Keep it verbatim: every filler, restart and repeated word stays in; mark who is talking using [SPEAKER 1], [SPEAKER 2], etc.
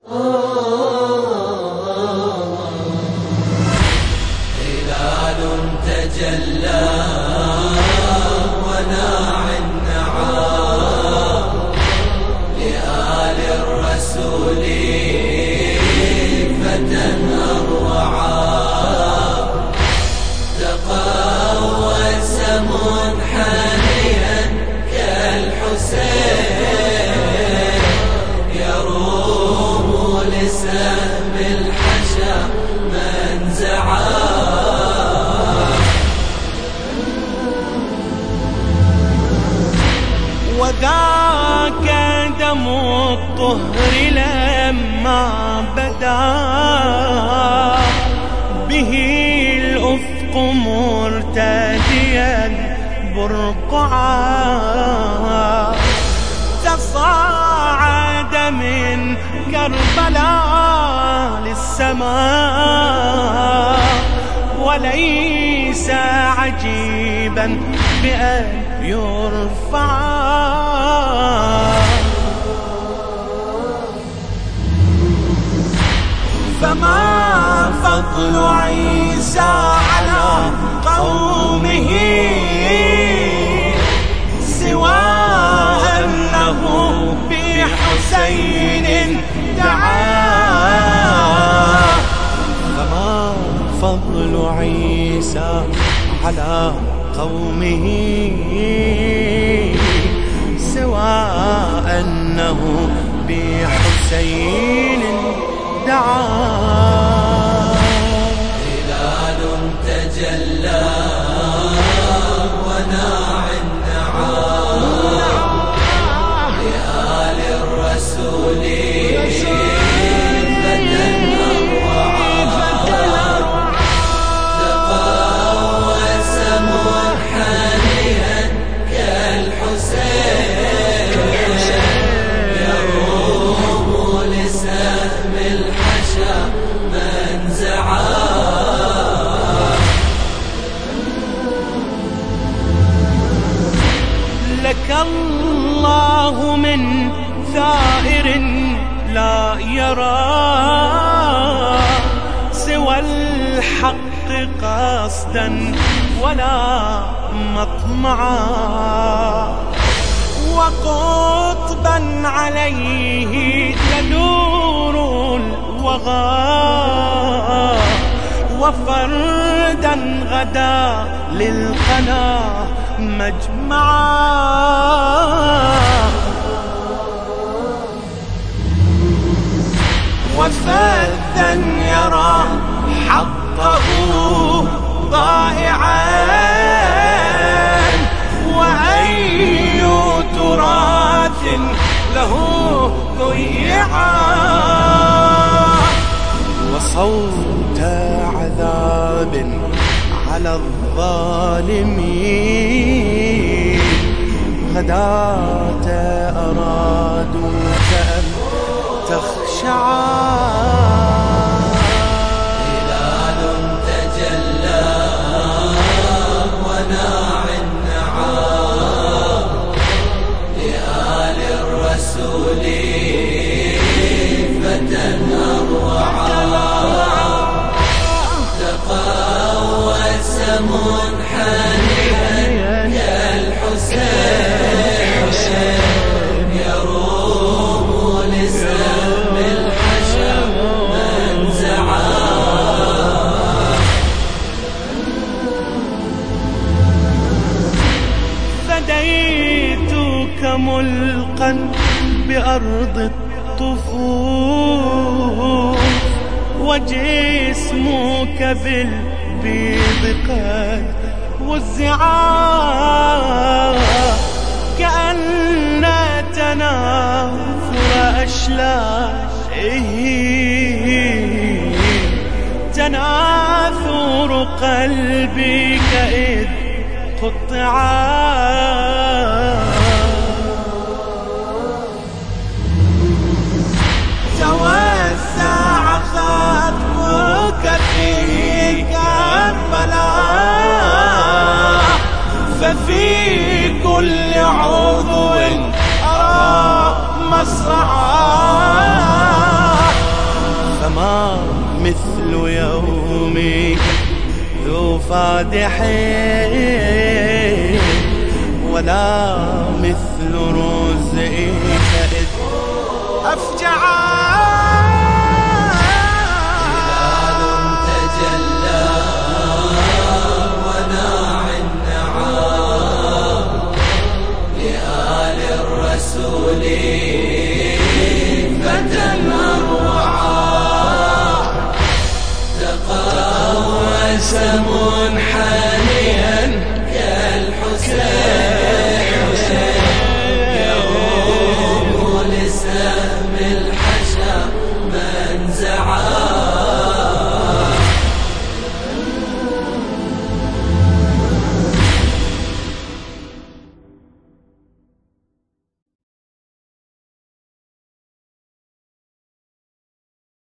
[SPEAKER 1] هلال تجلى وناع النعام لآل الرسول فتى أروعا تقوس منحنيا كالحسين يروم لسهم الحشا منزعا
[SPEAKER 2] وذاك دم الطهر لما بدا به الأفق مرتديا برقعا تصاعد من كربلاء للسماء وليس عجيبا بأن يرفع فما فضل عيسى على قومه سوى أنه بحسين دعا فما فضل عيسى على قومه سوى أنه بحسين دعا
[SPEAKER 1] هلال تجلى وناع النعام لآل الرسول فتى أروعا تقوس منحنيا كالحسين يروم لسهم الحشا منزعا
[SPEAKER 2] لك الله من ثائر لا يرى سوى الحق قصدا ولا مطمعا وقطبا عليه تدور الوغى وفردا غدا للقنا مجمعا وفدا يرى حقه ضائعا وأي تراث له ضيعا وصوت عذاب على الظالمين غداة أرادوك أن تخشعا
[SPEAKER 1] هلال تجلى وناع النعام لآل الرسول فتى أروعا تقوس منحنيا كالحسين يروم لسهم الحشا منزعا
[SPEAKER 2] فديتك ملقا بأرض الطفوف وجسمك بالبيض قد وزعا كأن تنافر أشلاءه تناثر قلبك إذ قطعا توسع خطبك في كربلاء ففي كل عضو أرى مصرعا صادحين ولا مثل رزقك إذ أفجع
[SPEAKER 1] هلال تجلى وناع النعام لآل الرسول فتى الأروعة تقوس منحنيا كالحسين يروم لسهم الحشا من زعام